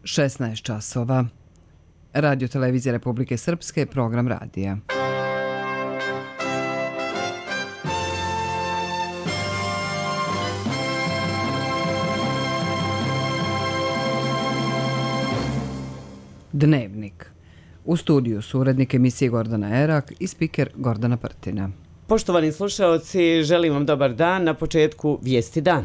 16 časova. Radio Televizija Republike Srpske, program radija. Dnevnik. U studiju su urednik emisije Gordana Erak i spiker Gordana Prtina. Poštovani slušaoci, želim vam dobar dan. Na početku vijesti dana.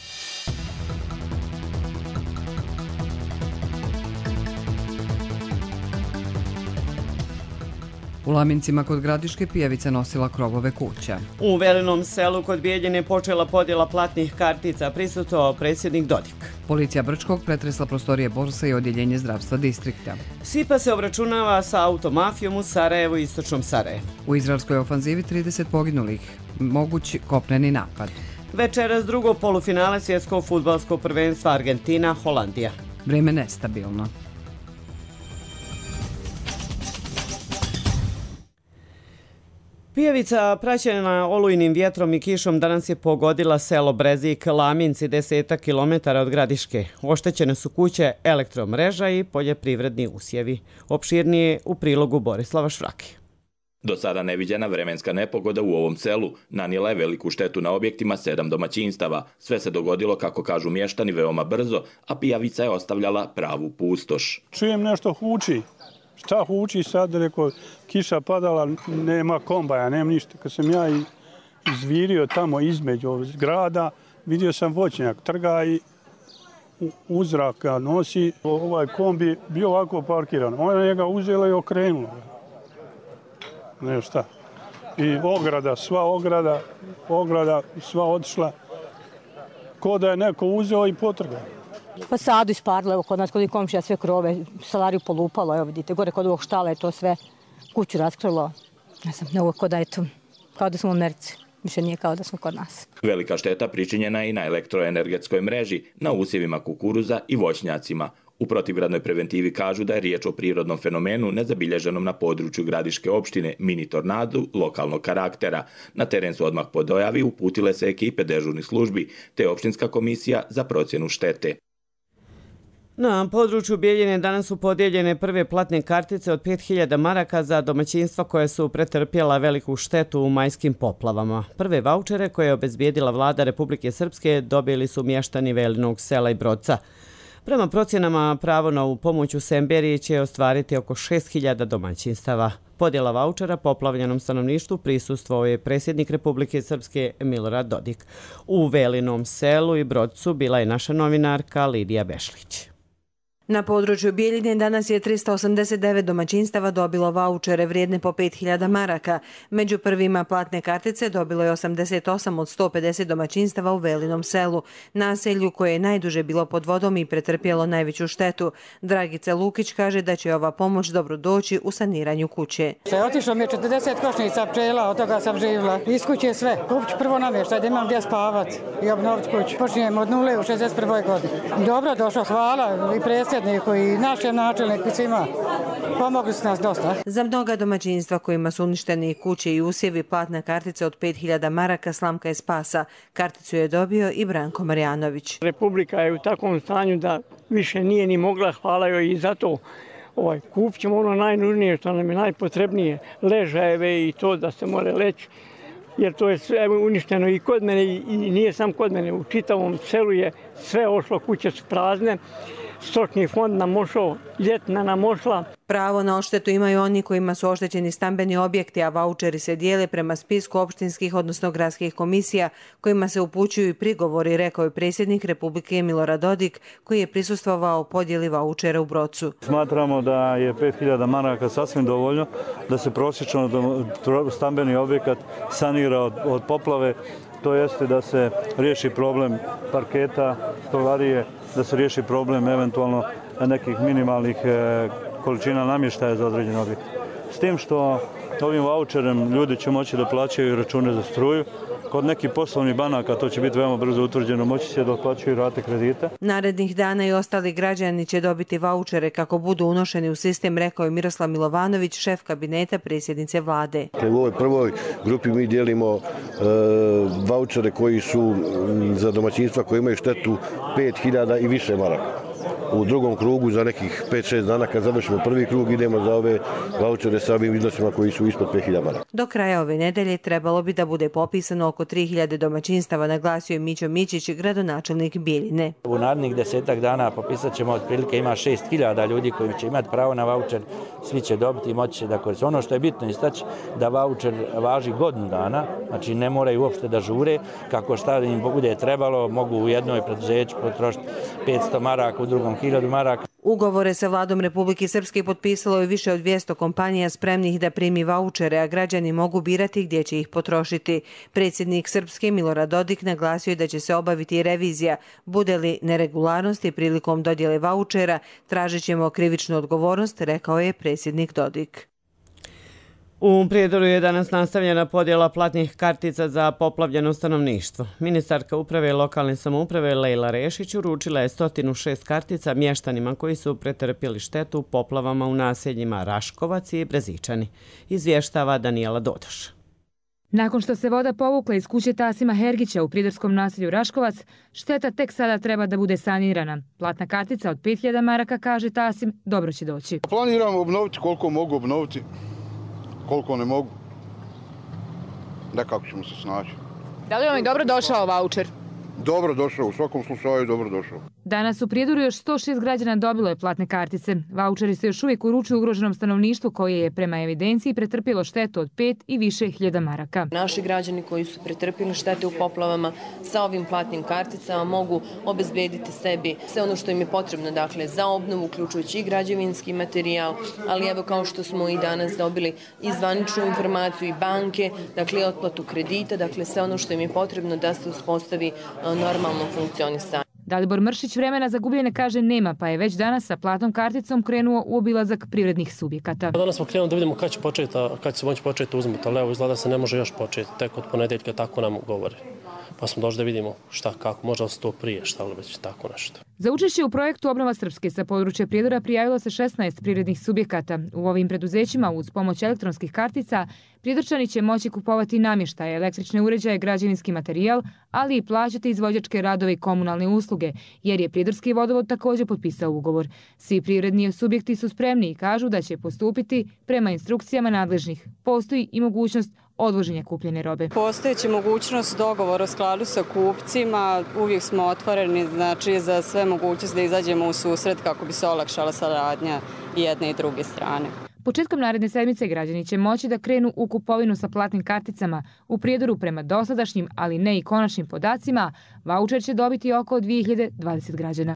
U Lamincima kod Gradiške pijavica nosila krovove kuća. U Velinom selu kod Bijeljine počela podjela platnih kartica, prisustvovao predsjednik Dodik. Policija Brčkog pretresla prostorije borsa i odjeljenje zdravstva distrikta. SIPA se obračunava sa automafijom u Sarajevu i istočnom Sarajevu. U izraelskoj ofanzivi 30 poginulih, mogući kopneni napad. Večeras drugo polufinale svjetskog fudbalskog prvenstva Argentina-Holandija. Vrijeme nestabilno. Pijavica praćena olujnim vjetrom i kišom danas je pogodila selo Brezik, Laminci, 10 kilometara od Gradiške. Oštećene su kuće, elektromreža i poljoprivredni usjevi. Opširnije u prilogu Borislava Švrake. Do sada neviđena vremenska nepogoda u ovom selu nanijela je veliku štetu na objektima 7 domaćinstava. Sve se dogodilo, kako kažu mještani, veoma brzo, a pijavica je ostavljala pravu pustoš. Čujem nešto huči. Šta huči sad, rekao, kiša padala, nema kombaja, nema ništa. Kad sam ja izvirio tamo između zgrada, vidio sam voćnjak trga i uzrak ga nosi. Ovaj kombi bio ovako parkiran. Ona je ga uzela i okrenula. Ne šta. I ograda, sva otišla. Ko da je neko uzeo i potrgao. Pa sadu isparilo, evo kod nas, kod komšija, sve krove, salariju polupalo, evo vidite, gore kod ovog štala je to sve kuću raskrilo. Ne znam, ovo kod da je to, kao da smo u Americi, više nije kao da smo kod nas. Velika šteta pričinjena je i na elektroenergetskoj mreži, na usjevima kukuruza i voćnjacima. U protivgradnoj preventivi kažu da je riječ o prirodnom fenomenu nezabilježenom na području Gradiške opštine, mini tornadu lokalnog karaktera. Na teren su odmah po dojavi uputile se ekipe dežurnih službi te opštinska komisija za procjenu štete. Na području Bijeljine danas su podijeljene prve platne kartice od 5000 maraka za domaćinstva koje su pretrpjela veliku štetu u majskim poplavama. Prve vaučere koje je obezbijedila vlada Republike Srpske dobili su mještani Velinog sela i Broca. Prema procjenama, pravo na ovu pomoć u Semberiji će ostvariti oko 6000 domaćinstava. Podjela vaučera poplavljenom stanovništvu prisustvovao je predsjednik Republike Srpske Milorad Dodik. U Velinom selu i Brocu bila je naša novinarka Lidija Bešlić. Na području Bijeljine danas je 389 domaćinstava dobilo vaučere vrijedne po 5000 maraka. Među prvima platne kartice dobilo je 88 od 150 domaćinstava u Velinom selu, naselju koje je najduže bilo pod vodom i pretrpjelo najveću štetu. Dragica Lukić kaže da će ova pomoć dobro doći u saniranju kuće. Otišlo mi je 40 košnica pčela, od toga sam živjela. Iz kuće sve. Kupit ću prvo namještaj da imam gdje spavati i obnoviti kuću. Počinjemo od nule u 61. godini. Dobro došlo, hvala i predsjedniku i našem načelniku svima. Pomogli su nas dosta. Za mnoga domaćinstva kojima su uništeni kuće i usjevi, platna kartica od 5000 maraka slamka je spasa. Karticu je dobio i Branko Marjanović. Republika je u takvom stanju da više nije ni mogla, hvala joj i zato kupit ćemo ono najnužnije što nam je najpotrebnije, ležajeve i to da se more leći. Jer to je sve uništeno i kod mene i nije sam kod mene. U čitavom selu je sve ošlo, kuće su prazne. Stočni fond nam ošao, ljetna nam ošla. Pravo na odštetu imaju oni kojima su oštećeni stambeni objekti, a vaučeri se dijele prema spisku opštinskih, odnosno gradskih komisija, kojima se upućuju i prigovori, rekao je predsjednik Republike Milorad Dodik, koji je prisustvovao podjeli vaučera u Brocu. Smatramo da je 5000 maraka sasvim dovoljno da se prosječno stambeni objekat sanira od poplave, to jeste da se riješi problem parketa, stolarije, da se riješi problem eventualno nekih minimalnih količina namještaja za određen objekt. S tim što ovim vaučerem ljudi će moći da plaćaju račune za struju. Kod nekih poslovnih banaka to će biti veoma brzo utvrđeno, moći će da otplaćuju rate kredita. Narednih dana i ostali građani će dobiti vaučere kako budu unošeni u sistem, rekao je Miroslav Milovanović, šef kabineta predsjednice vlade. U ovoj prvoj grupi mi dijelimo vaučere koji su za domaćinstva koji imaju štetu 5000 i više maraka. u drugom krugu za nekih 5-6 dana kad završimo prvi krug idemo za ove vaučere sa ovim iznosima koji su ispod 5.000 maraka. Do kraja ove nedelje trebalo bi da bude popisano oko 3.000 domaćinstava, naglasio je Mićo Mićić, gradonačelnik Bjeljine. U narednih 10 dana popisat ćemo otprilike ima 6.000 ljudi koji će imati pravo na vaučer, svi će dobiti i moći će da koriste. Ono što je bitno istaći da vaučer važi godinu dana, znači ne moraju uopšte da žure, kako šta im bude trebalo, mogu u jednoj preduzeću potrošiti 500 maraka, u drugom 1000 maraka. Ugovore sa vladom Republike Srpske potpisalo je više od 200 kompanija spremnih da primi vaučere, a građani mogu birati gdje će ih potrošiti. Predsjednik Srpske Milorad Dodik naglasio je da će se obaviti revizija. Bude li neregularnosti prilikom dodjele vaučera, tražit ćemo krivičnu odgovornost, rekao je predsjednik Dodik. U Prijedoru je danas nastavljena podjela platnih kartica za poplavljeno stanovništvo. Ministarka uprave i lokalne samouprave Lejla Rešić uručila je 106 kartica mještanima koji su pretrpjeli štetu u poplavama u naseljima Raškovac i Brezičani, izvještava Danijela Dodoš. Nakon što se voda povukla iz kuće Tasima Hergića u pridorskom naselju Raškovac, šteta tek sada treba da bude sanirana. Platna kartica od 5.000 maraka, kaže Tasim, dobro će doći. Planiram obnoviti koliko mogu obnoviti. Koliko ne mogu, nekako ćemo se snaći. Da li vam je dobro došao vaučer? Dobro došao, u svakom slučaju dobro došao. Danas u Prijedoru još 106 građana dobilo je platne kartice. Vaučeri se još uvijek uručuju ugroženom stanovništvu koje je prema evidenciji pretrpjelo štetu od 5 i više hiljada maraka. Naši građani koji su pretrpjeli štete u poplavama sa ovim platnim karticama mogu obezbediti sebi sve ono što im je potrebno, dakle za obnovu, uključujući i građevinski materijal, ali evo kao što smo i danas dobili i zvaničnu informaciju i banke, dakle otplatu kredita, dakle sve ono što im je potrebno da se uspostavi normalno funkcionisanje. Dalibor Mršić vremena za gubljenje kaže nema, pa je već danas sa platnom karticom krenuo u obilazak privrednih subjekata. Danas smo krenuli da vidimo kad će se moći početi uzmeti, ali evo izgleda se ne može još početi, tek od ponedjeljka tako nam govore. Pa smo došli da vidimo šta, kako, možda se to prije, šta li već tako nešto. Za učešće u projektu Obnova Srpske sa područja Prijedora prijavilo se 16 privrednih subjekata. U ovim preduzećima uz pomoć elektronskih kartica Prijedorčani će moći kupovati namještaje, električne uređaje, građevinski materijal, ali i plaćati izvođačke radove i komunalne usluge, jer je Prijedorski vodovod također potpisao ugovor. Svi privredni subjekti su spremni i kažu da će postupiti prema instrukcijama nadležnih. Postoji i mogućnost odvoženja kupljene robe. Postojeći mogućnost dogovora u skladu sa kupcima, uvijek smo otvoreni, znači za sve mogućnosti da izađemo u susret kako bi se olakšala saradnja jedne i druge strane. Početkom naredne sedmice građani će moći da krenu u kupovinu sa platnim karticama. U Prijedoru prema dosadašnjim, ali ne i konačnim podacima, vaučer će dobiti oko 2020 građana.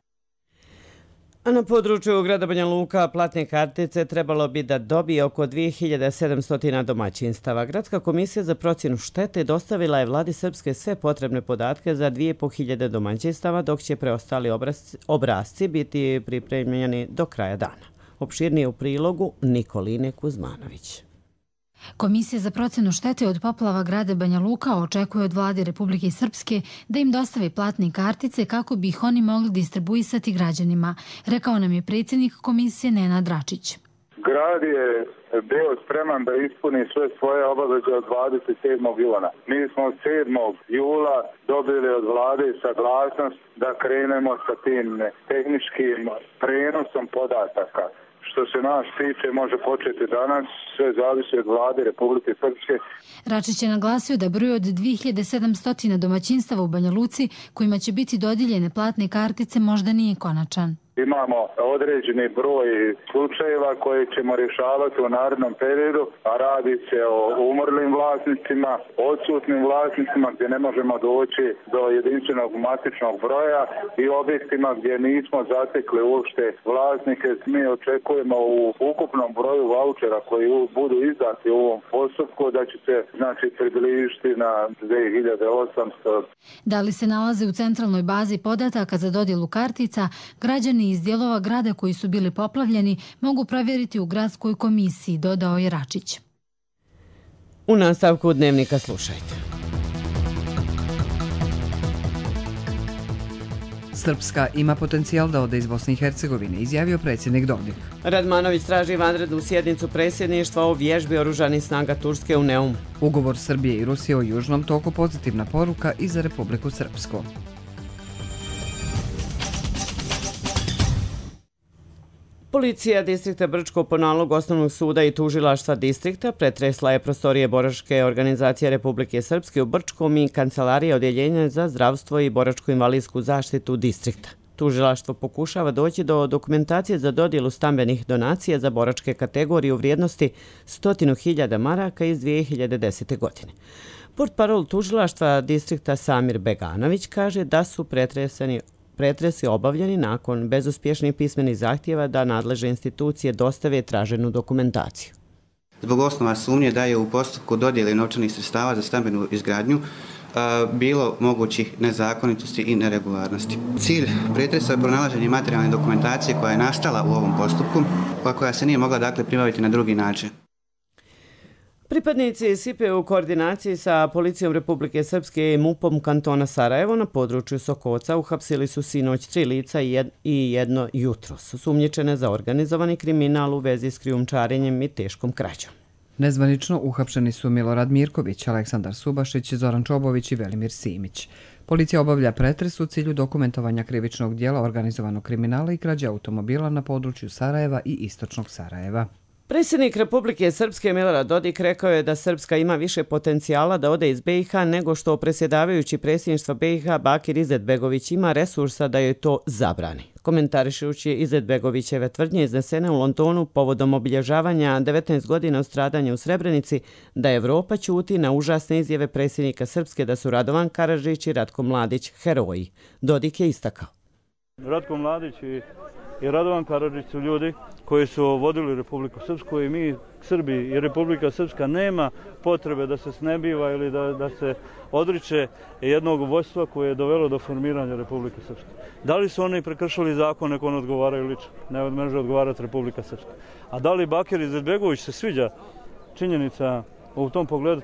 A na području grada Banja Luka platne kartice trebalo bi da dobije oko 2700 domaćinstava. Gradska komisija za procjenu štete dostavila je vladi Srpske sve potrebne podatke za 2500 domaćinstava, dok će preostali obrasci biti pripremljeni do kraja dana. Opširnije u prilogu Nikoline Kuzmanović. Komisija za procjenu štete od poplava grada Banja Luka očekuje od vlade Republike Srpske da im dostavi platne kartice kako bi ih oni mogli distribuisati građanima, rekao nam je predsjednik komisije Nenad Dračić. Grad je bio spreman da ispuni sve svoje obaveze od 27. juna. Mi smo od 7. jula dobili od vlade saglasnost da krenemo sa tim tehničkim prenosom podataka. Što se nas tiče može početi danas, sve zavisi od vlade Republike Srpske. Račić je naglasio da broj od 2700 domaćinstava u Banja Luci kojima će biti dodijeljene platne kartice možda nije konačan. Imamo određeni broj slučajeva koje ćemo rješavati u narednom periodu, a radi se o umrlim vlasnicima, odsutnim vlasnicima gdje ne možemo doći do jedinstvenog matičnog broja i objektima gdje nismo zatekli uopšte vlasnike. Mi očekujemo u ukupnom broju vaučera koji budu izdati u ovom postupku da će se približiti na 2800. Da li se nalaze u centralnoj bazi podataka za dodjelu kartica, građani iz dijelova grada koji su bili poplavljeni mogu provjeriti u gradskoj komisiji, dodao je Račić. U nastavku Dnevnika slušajte. Srpska ima potencijal da ode iz Bosne i Hercegovine, izjavio predsjednik Dodik. Radmanović traži vanrednu sjednicu predsjedništva o vježbi oružanih snaga Turske u Neumu. Ugovor Srbije i Rusije o južnom toku pozitivna poruka i za Republiku Srpsku. Policija distrikta Brčko po nalogu Osnovnog suda i tužilaštva distrikta pretresla je prostorije Boračke organizacije Republike Srpske u Brčkom i kancelarije odjeljenja za zdravstvo i boračko-invalidsku zaštitu distrikta. Tužilaštvo pokušava doći do dokumentacije za dodjelu stambenih donacija za boračke kategorije u vrijednosti 100.000 maraka iz 2010. godine. Portparol tužilaštva distrikta Samir Beganović kaže da su pretresi obavljeni nakon bezuspješnih pismenih zahtjeva da nadležne institucije dostave traženu dokumentaciju. Zbog osnova sumnje da je u postupku dodjele novčanih sredstava za stambenu izgradnju bilo mogućih nezakonitosti i neregularnosti. Cilj pretresa je pronalaženje materijalne dokumentacije koja je nastala u ovom postupku, a koja se nije mogla pribaviti na drugi način. Pripadnici SIPE u koordinaciji sa Policijom Republike Srpske i MUP-om kantona Sarajevo na području Sokoca uhapsili su sinoć 3 lica i jedno jutros, osumnjičene za organizovani kriminal u vezi s krijumčarenjem i teškom krađom. Nezvanično uhapšeni su Milorad Mirković, Aleksandar Subašić, Zoran Čobović i Velimir Simić. Policija obavlja pretres u cilju dokumentovanja krivičnog dijela organizovanog kriminala i krađe automobila na području Sarajeva i istočnog Sarajeva. Predsjednik Republike Srpske Milorad Dodik rekao je da Srpska ima više potencijala da ode iz BiH nego što predsjedavajući predsjedništva BiH Bakir Izetbegović ima resursa da joj to zabrani. Komentarišući Izetbegovićeve tvrdnje iznesene u Londonu povodom obilježavanja 19 godina od stradanja u Srebrenici, da Evropa ćuti na užasne izjave predsjednika Srpske da su Radovan Karadžić i Ratko Mladić heroji. Dodik je istakao. Ratko Mladić i Radovan Karadžić su ljudi koji su vodili Republiku Srpsku i mi, Srbi i Republika Srpska, nema potrebe da se snebiva ili da se odriče jednog vođstva koje je dovelo do formiranja Republike Srpske. Da li su oni prekršili zakon, neko ne odgovaraju lično, ne može odgovarati Republika Srpska. A da li Bakir Izetbegović se sviđa činjenica u tom pogledu,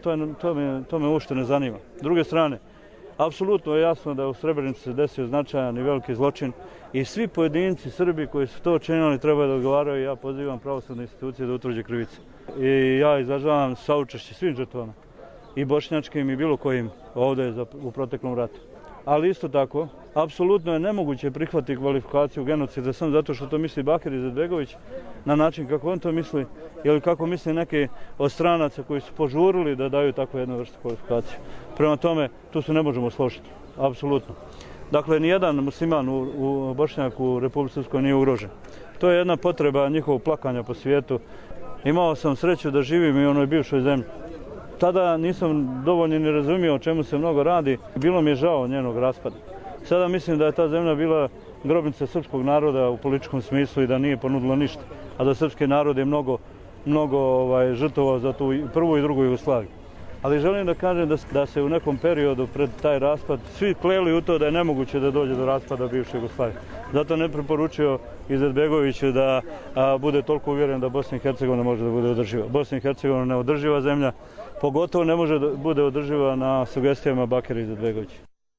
to me uopšte ne zanima. S druge strane, apsolutno je jasno da u Srebrenici se desio značajan i veliki zločin i svi pojedinci Srbi koji su to činili trebaju da odgovaraju i ja pozivam pravosudne institucije da utvrđe krivice. I ja izražavam saučešće svim žrtvama, i bošnjačkim i bilo kojim ovdje u proteklom ratu. Ali isto tako, apsolutno je nemoguće prihvatiti kvalifikaciju genocida samo zato što to misli Bakir Izetbegović na način kako on to misli ili kako misli neki od stranaca koji su požurili da daju takvu jednu vrstu kvalifikacije. Prema tome, tu se ne možemo složiti, apsolutno. Dakle, nijedan musliman u Bošnjaku u Republici Srpskoj nije ugrožen. To je jedna potreba njihovog plakanja po svijetu. Imao sam sreću da živim i u onoj bivšoj zemlji. Tada nisam dovoljno ni razumio o čemu se mnogo radi. Bilo mi je žao njenog raspada. Sada mislim da je ta zemlja bila grobnica srpskog naroda u političkom smislu i da nije ponudila ništa. A da srpski narod je mnogo žrtvovao za tu prvu i drugu Jugoslaviju. Ali želim da kažem da se u nekom periodu pred taj raspad svi kleli u to da je nemoguće da dođe do raspada bivše Jugoslavije. Zato ne preporučio Izetbegoviću da bude toliko uvjeren da Bosna i Hercegovina može da bude održiva. Bosna i Hercegovina je neodrživa zemlja, pogotovo ne može da bude održiva na sugestijama Bakira Izetbegovića.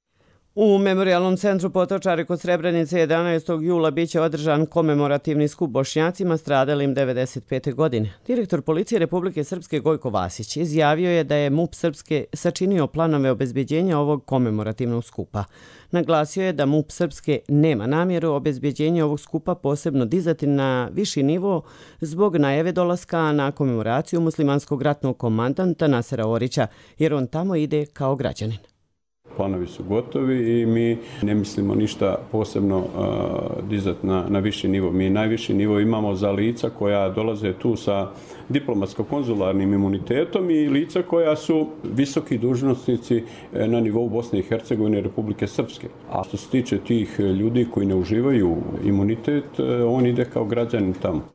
U Memorijalnom centru Potočari kod Srebrenice 11. jula biće održan komemorativni skup Bošnjacima stradalim 1995. godine. Direktor Policije Republike Srpske Gojko Vasić izjavio je da je MUP Srpske sačinio planove obezbeđenja ovog komemorativnog skupa. Naglasio je da MUP Srpske nema namjeru obezbeđenja ovog skupa posebno dizati na viši nivo zbog najave dolaska na komemoraciju muslimanskog ratnog komandanta Nasera Orića, jer on tamo ide kao građanin. Planovi su gotovi i mi ne mislimo ništa posebno dizati na viši nivo. Mi najviši nivo imamo za lica koja dolaze tu sa diplomatsko-konzularnim imunitetom i lica koja su visoki dužnosnici na nivou Bosne i Hercegovine i Republike Srpske. A što se tiče tih ljudi koji ne uživaju imunitet, on ide kao građanin tamo.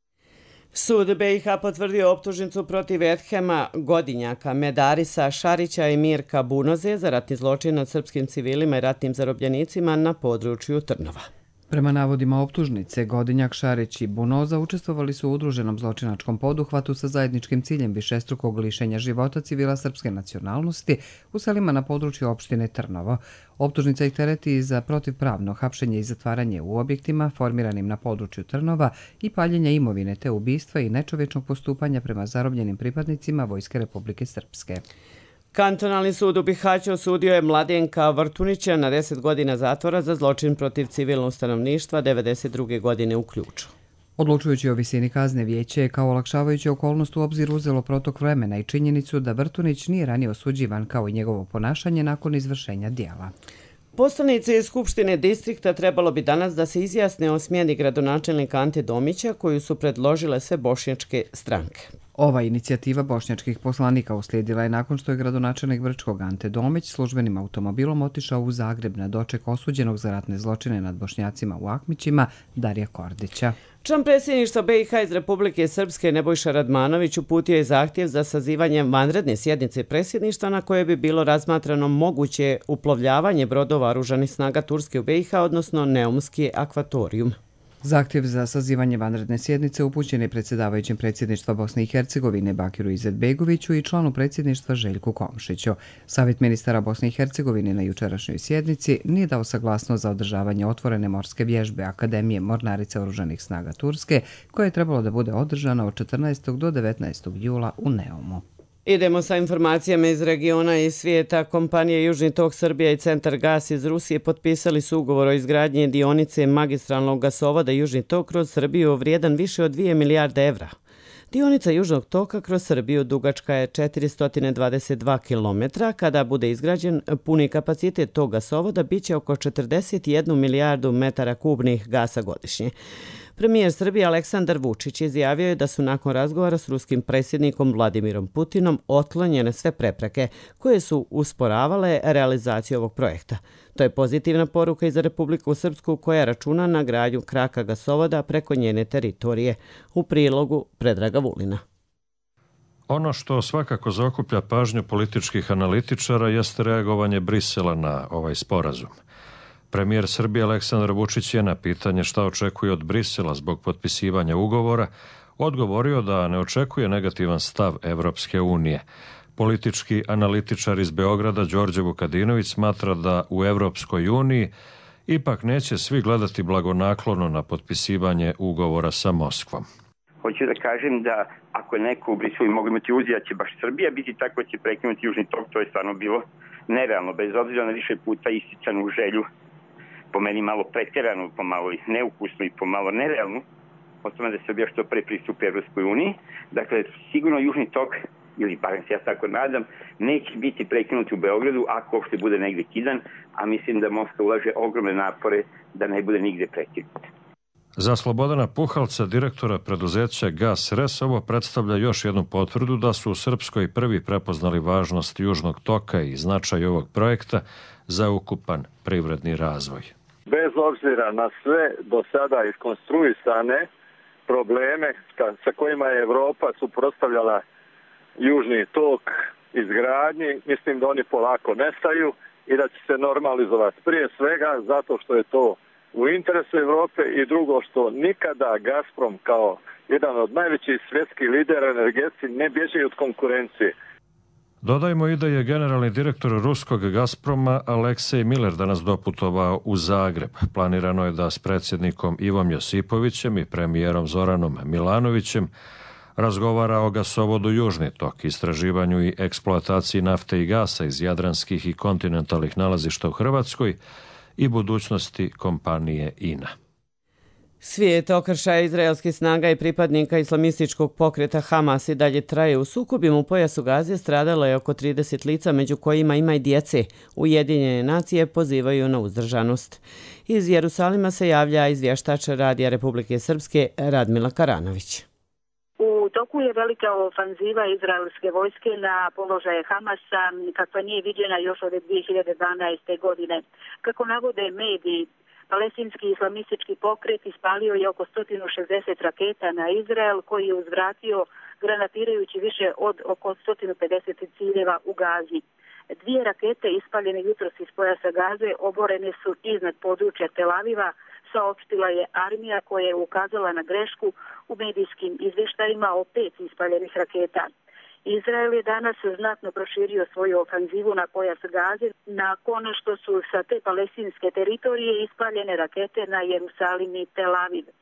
Sud BiH potvrdio optužnicu protiv Edhema Godinjaka, Medarisa Šarića i Mirka Bunoze za ratni zločin nad srpskim civilima i ratnim zarobljenicima na području Trnova. Prema navodima optužnice, Godinjak, Šarić i Bunoza učestvovali su u udruženom zločinačkom poduhvatu sa zajedničkim ciljem višestrukog lišenja života civila srpske nacionalnosti u selima na području opštine Trnovo. Optužnica ih tereti za protivpravno hapšenje i zatvaranje u objektima formiranim na području Trnova i paljenje imovine te ubistva i nečovječnog postupanja prema zarobljenim pripadnicima Vojske Republike Srpske. Kantonalni sud u Bihaću osudio je Mladenka Vrtunića na 10 godina zatvora za zločin protiv civilnog stanovništva 1992. godine u Ključu. Odlučujući o visini kazne, vijeće je kao olakšavajuću okolnost u obzir uzelo protok vremena i činjenicu da Brtunić nije ranije osuđivan kao i njegovo ponašanje nakon izvršenja dijela. Poslanici iz Skupštine distrikta trebalo bi danas da se izjasne o smjeni gradonačelnika Ante Domića koju su predložile sve bošnjačke stranke. Ova inicijativa bošnjačkih poslanika uslijedila je nakon što je gradonačelnik Brčkog Ante Domić službenim automobilom otišao u Zagreb na doček osuđenog za ratne zločine nad Bošnjacima u Ahmićima Darija Kordića. Član predsjedništva BiH iz Republike Srpske Nebojša Radmanović uputio je zahtjev za sazivanje vanredne sjednice predsjedništva na koje bi bilo razmatrano moguće uplovljavanje brodova oružanih snaga Turske u BiH, odnosno Neumski akvatorijum. Zahtjev za sazivanje vanredne sjednice upućen je predsjedavajućem predsjedništva Bosne i Hercegovine Bakiru Izetbegoviću i članu predsjedništva Željku Komšiću. Savjet ministara Bosne i Hercegovine na jučerašnjoj sjednici nije dao saglasnost za održavanje otvorene morske vježbe Akademije mornarice oružanih snaga Turske, koja je trebalo da bude održana od 14. do 19. jula u Neumu. Idemo sa informacijama iz regiona i svijeta. Kompanije Južni tok Srbija i Centar gas iz Rusije potpisali su ugovor o izgradnji dionice magistralnog gasovoda Južni tok kroz Srbiju vrijedan više od 2 milijarde evra. Dionica Južnog toka kroz Srbiju dugačka je 422 km. Kada bude izgrađen, puni kapacitet tog gasovoda biće oko 41 milijardu metara kubnih gasa godišnje. Premijer Srbije Aleksandar Vučić izjavio je da su nakon razgovora s ruskim predsjednikom Vladimirom Putinom otklonjene sve prepreke koje su usporavale realizaciju ovog projekta. To je pozitivna poruka i za Republiku Srpsku koja računa na gradnju kraka gasovoda preko njene teritorije. U prilogu Predraga Vulina. Ono što svakako zaokuplja pažnju političkih analitičara jeste reagovanje Brisela na ovaj sporazum. Premijer Srbije Aleksandar Vučić je na pitanje šta očekuje od Brisela zbog potpisivanja ugovora odgovorio da ne očekuje negativan stav Evropske unije. Politički analitičar iz Beograda Đorđe Vukadinović smatra da u Evropskoj uniji ipak neće svi gledati blagonaklono na potpisivanje ugovora sa Moskvom. Hoću da kažem da ako je neko u Briselu mogli imati uzija će baš Srbija biti tako će prekinuti Južni tok, to je stvarno bilo nerealno, bez obzira na više puta isticanu želju, po meni malo pretjeranu, pomalo neukusnu i pomalo nerealnu, o tome da Srbija što pre pristupi Evropskoj uniji. Dakle, sigurno Južni tok, ili barem se ja tako nadam, neće biti prekinuti u Beogradu ako uopšte bude negde kidan, a mislim da Moskva ulaže ogromne napore da ne bude nigde prekinut. Za Slobodana Puhalca, direktora preduzeća Gas Res, ovo predstavlja još jednu potvrdu da su u Srpskoj prvi prepoznali važnost Južnog toka i značaj ovog projekta za ukupan privredni razvoj. Bez obzira na sve do sada iskonstruisane probleme sa kojima je Evropa suprotstavljala Južni tok izgradnji, mislim da oni polako nestaju i da će se normalizovati. Prije svega zato što je to u interesu Evrope i drugo što nikada Gazprom kao jedan od najvećih svjetskih lidera energetski ne bježi od konkurencije. Dodajmo i da je generalni direktor ruskog Gazproma Aleksej Miller danas doputovao u Zagreb. Planirano je da s predsjednikom Ivom Josipovićem i premijerom Zoranom Milanovićem razgovara o gasovodu Južni tok, istraživanju i eksploataciji nafte i gasa iz jadranskih i kontinentalnih nalazišta u Hrvatskoj i budućnosti kompanije INA. Svijet okršaja izraelskih snaga i pripadnika islamističkog pokreta Hamas i dalje traje. U sukobima u pojasu Gaze stradalo je oko 30 lica, među kojima ima i djece. Ujedinjene nacije pozivaju na uzdržanost. Iz Jerusalima se javlja izvještač Radija Republike Srpske Radmila Karanović. U toku je velika ofanziva izraelske vojske na položaje Hamasa, kakva nije viđena još od 2012. godine. Kako navode mediji, palestinski islamistički pokret ispalio je oko 160 raketa na Izrael, koji je uzvratio granatirajući više od oko 150 ciljeva u Gazi. 2 rakete ispaljene jutros iz pojasa Gaze oborene su iznad područja Tel Aviva, saopštila je armija koja je ukazala na grešku u medijskim izvještajima o 5 ispaljenih raketa. Izrael je danas znatno proširio svoju ofanzivu na pojas Gaze nakon što su sa te palestinske teritorije ispaljene rakete na Jerusalim i Tel Aviv.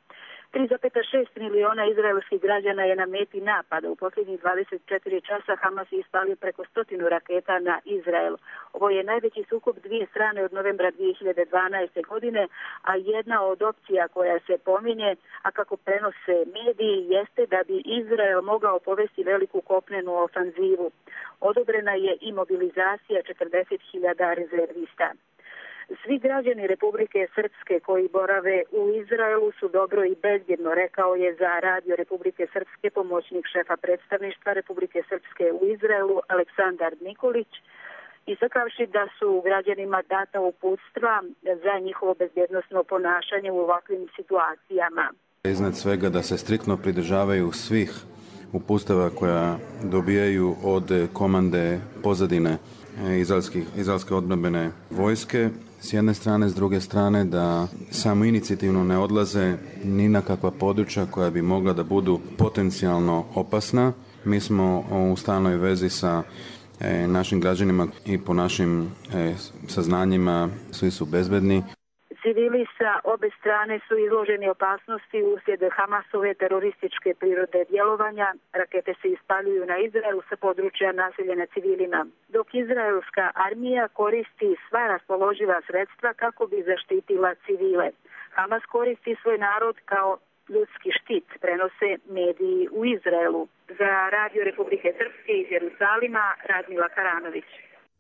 3,6 miliona izraelskih građana je na meti napada. U posljednjih 24 časa Hamas je ispalio preko 100 raketa na Izrael. Ovo je najveći sukob dvije strane od novembra 2012. godine, a jedna od opcija koja se pominje, a kako prenose mediji, jeste da bi Izrael mogao povesti veliku kopnenu ofanzivu. Odobrena je i mobilizacija 40.000 rezervista. Svi građani Republike Srpske koji borave u Izraelu su dobro i bezbjedno, rekao je za Radio Republike Srpske pomoćnik šefa predstavništva Republike Srpske u Izraelu Aleksandar Nikolić, istakavši da su građanima data uputstva za njihovo bezbjednosno ponašanje u ovakvim situacijama. Iznad svega da se striktno pridržavaju svih uputstava koja dobijaju od komande pozadine izraelske odbrambene vojske s jedne strane, s druge strane da samo inicijativno ne odlaze ni na kakva područja koja bi mogla da budu potencijalno opasna. Mi smo u stalnoj vezi sa našim građanima i po našim saznanjima svi su bezbedni. Civili sa obe strane su izloženi opasnosti uslijed Hamasove terorističke prirode djelovanja. Rakete se ispaljuju na Izrael sa područja naseljena civilima, dok izraelska armija koristi sva raspoloživa sredstva kako bi zaštitila civile. Hamas koristi svoj narod kao ljudski štit, prenose mediji u Izraelu. Za Radio Republike Srpske iz Jerusalima, Radmila Karanović.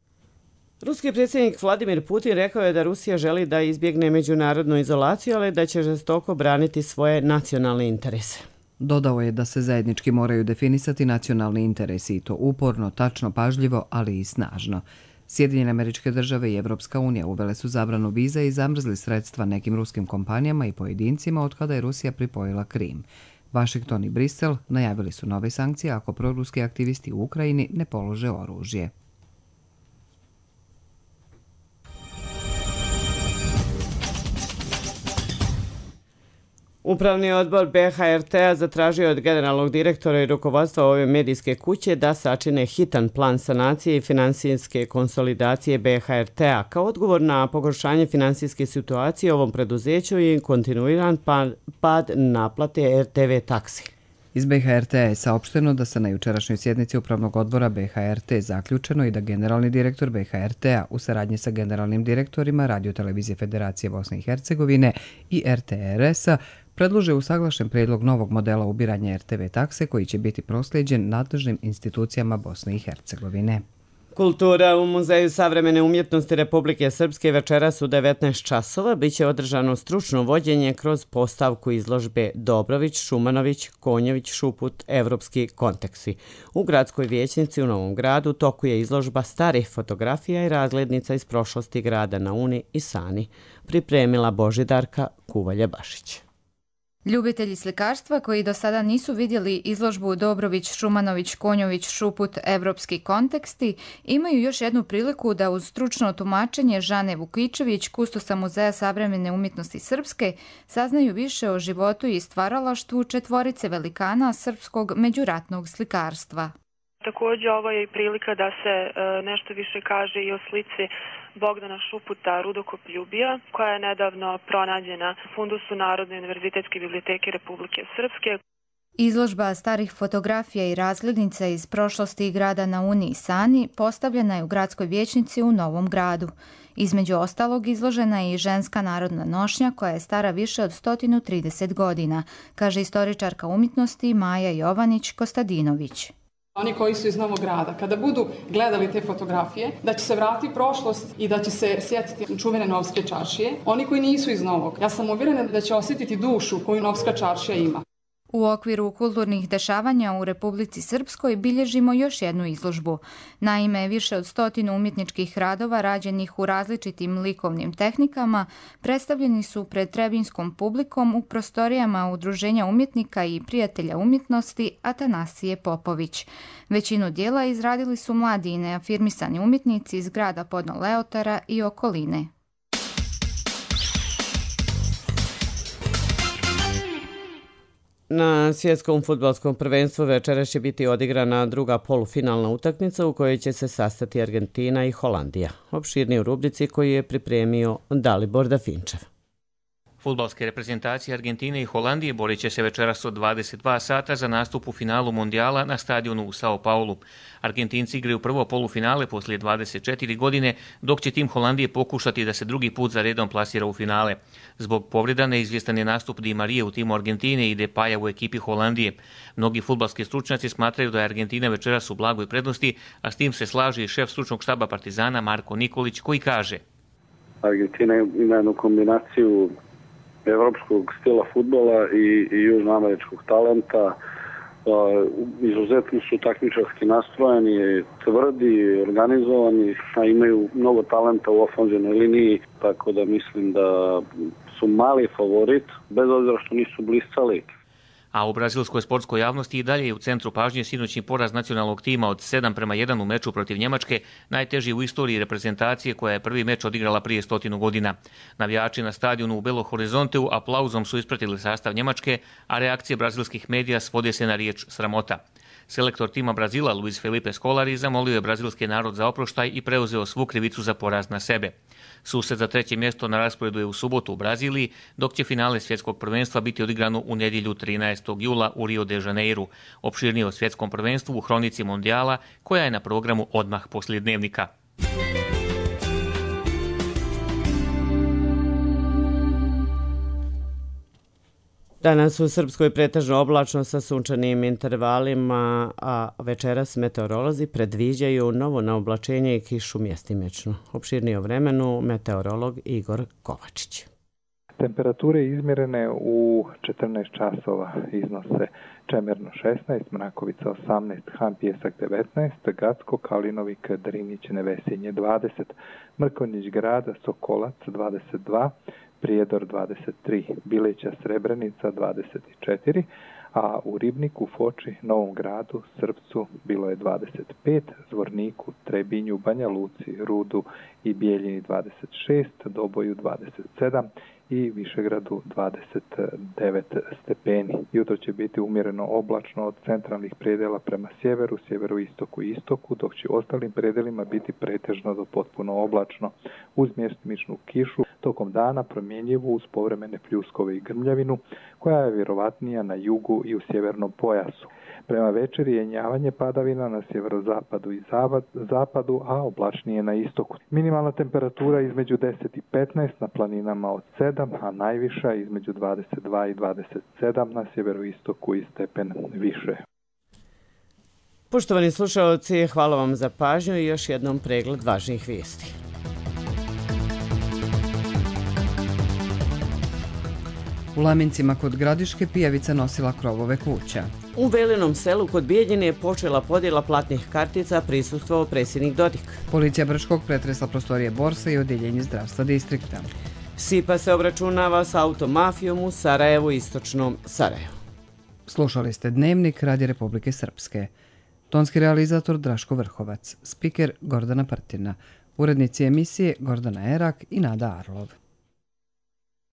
Ruski predsjednik Vladimir Putin rekao je da Rusija želi da izbjegne međunarodnu izolaciju, ali da će žestoko braniti svoje nacionalne interese. Dodao je da se zajednički moraju definisati nacionalni interesi i to uporno, tačno, pažljivo, ali i snažno. Sjedinjene Američke Države i Evropska unija uvele su zabranu viza i zamrzli sredstva nekim ruskim kompanijama i pojedincima od kada je Rusija pripojila Krim. Vašington i Brisel najavili su nove sankcije ako proruski aktivisti u Ukrajini ne polože oružje. Upravni odbor BHRT-a zatražio od generalnog direktora i rukovodstva ove medijske kuće da sačine hitan plan sanacije i finansijske konsolidacije BHRT-a. Kao odgovor na pogoršanje finansijske situacije ovom preduzeću je kontinuiran pad naplate RTV taksi. Iz BHRT-a je saopšteno da se na jučerašnjoj sjednici Upravnog odbora BHRT zaključeno i da generalni direktor BHRT-a u saradnji sa generalnim direktorima Radio-televizije Federacije Bosne i Hercegovine i RTRS-a predlože usaglašen prijedlog novog modela ubiranja RTV takse koji će biti proslijeđen nadležnim institucijama Bosne i Hercegovine. Kultura u Muzeju savremene umjetnosti Republike Srpske večeras u 19 časova biće održano stručno vođenje kroz postavku izložbe Dobrović, Šumanović, Konjović, Šuput, Evropski konteksti. U gradskoj vijećnici u Novom Gradu toku je izložba starih fotografija i razglednica iz prošlosti grada na Uni i Sani. Pripremila Božidarka Kuvalje-Bašić. Ljubitelji slikarstva koji do sada nisu vidjeli izložbu Dobrović, Šumanović, Konjović, Šuput, Evropski konteksti imaju još jednu priliku da uz stručno tumačenje Žane Vukičević, kustosa Muzeja savremene umjetnosti Srpske, saznaju više o životu i stvaralaštvu četvorice velikana srpskog međuratnog slikarstva. Također ovo je i prilika da se nešto više kaže i o slici Bogdana Šuputa Rudokop Ljubija, koja je nedavno pronađena u fundusu Narodne univerzitetske biblioteke Republike Srpske. Izložba starih fotografija i razglednica iz prošlosti grada na Uni i Sani postavljena je u gradskoj vijećnici u Novom Gradu. Između ostalog izložena je i ženska narodna nošnja koja je stara više od 130 godina, kaže istoričarka umjetnosti Maja Jovanić-Kostadinović. Oni koji su iz Novog Grada, kada budu gledali te fotografije, da će se vratiti prošlost i da će se sjetiti čuvene Novske čaršije. Oni koji nisu iz Novog, ja sam uvjerena da će osjetiti dušu koju Novska čaršija ima. U okviru kulturnih dešavanja u Republici Srpskoj bilježimo još jednu izložbu. Naime, više od 100 umjetničkih radova rađenih u različitim likovnim tehnikama predstavljeni su pred trebinskom publikom u prostorijama Udruženja umjetnika i prijatelja umjetnosti Atanasije Popović. Većinu dijela izradili su mladi i neafirmisani umjetnici iz grada Podno Leotara i okoline. Na svjetskom fudbalskom prvenstvu večeras će biti odigrana druga polufinalna utakmica u kojoj će se sastati Argentina i Holandija. Opširnije u rubrici koju je pripremio Dalibor Dafinčev. Fudbalske reprezentacije Argentine i Holandije borit će se večeras od 22 sata za nastup u finalu Mundijala na stadionu u Sao Paulu. Argentinci igraju prvo polufinale poslije 24 godine, dok će tim Holandije pokušati da se drugi put za redom plasira u finale. Zbog povreda neizvjestan je nastup Di Marije u timu Argentine i Depaja u ekipi Holandije. Mnogi fudbalski stručnjaci smatraju da je Argentina večeras u blagoj prednosti, a s tim se slaže i šef stručnog štaba Partizana Marko Nikolić koji kaže: Argentina ima jednu kombinaciju evropskog stila fudbala i južnoameričkog talenta. Izuzetno su takmičarski nastrojeni, tvrdi, organizovani, a imaju mnogo talenta u ofanzivnoj liniji, tako da mislim da su mali favorit, bez obzira što nisu blistali. A u brazilskoj sportskoj javnosti i dalje je u centru pažnje sinoćni poraz nacionalnog tima od 7-1 u meču protiv Njemačke, najteži u istoriji reprezentacije koja je prvi meč odigrala prije 100 godina. Navijači na stadionu u Belo Horizonteu aplauzom su ispratili sastav Njemačke, a reakcije brazilskih medija svode se na riječ sramota. Selektor tima Brazila Luis Felipe Scolari zamolio je brazilski narod za oproštaj i preuzeo svu krivicu za poraz na sebe. Susret za treće mjesto na rasporedu je u subotu u Braziliji, dok će finale svjetskog prvenstva biti odigrano u nedjelju 13. jula u Rio de Janeiru. Opširnije o svjetskom prvenstvu u hronici Mondijala, koja je na programu odmah poslije dnevnika. Danas u Srpskoj pretežno oblačno sa sunčanim intervalima, a večeras meteorolozi predviđaju novo naoblačenje i kišu mjestimično. Opširnije o vremenu meteorolog Igor Kovačić. Temperature izmjerene u 14 časova iznose Čemerno 16, Mrakovica 18, Han Pjesak 19, Gacko, Kalinovik, Drinić, Nevesinje 20, Mrkonjić Grad, Sokolac 22, Prijedor 23, Bileća Srebrenica 24, a u Ribniku, Foči, Novom Gradu, Srpcu bilo je 25, Zvorniku, Trebinju, Banja Luci, Rudu i Bijeljini 26, Doboju 27 i Višegradu 29 stepeni. Jutro će biti umjereno oblačno od centralnih predela prema sjeveru, sjeveroistoku i istoku, dok će ostalim predelima biti pretežno do potpuno oblačno uz mjestimičnu kišu. Tokom dana promjenjivu uz povremene pljuskove i grmljavinu, koja je vjerovatnija na jugu i u sjevernom pojasu. Prema večeri jenjavanje padavina na sjeverozapadu i zapadu, a oblačnije na istoku. Minimalna temperatura između 10 i 15 na planinama od 7, a najviša između 22 i 27 na sjeveroistoku i stepen više. Poštovani slušalci, hvala vam za pažnju i još jednom pregled važnijih vijesti. U Lamincima kod Gradiške pijavica nosila krovove kuća. U Velinom selu kod Bijeljine je počela podjela platnih kartica, prisustvovao predsjednik Dodik. Policija Brčkog pretresla prostorije Borsa i odjeljenje zdravstva distrikta. SIPA se obračunava s automafijom u Sarajevu, istočnom Sarajevu. Slušali ste Dnevnik Radi Republike Srpske. Tonski realizator Draško Vrhovac, spiker Gordana Prtina, urednici emisije Gordana Erak i Nada Arlov.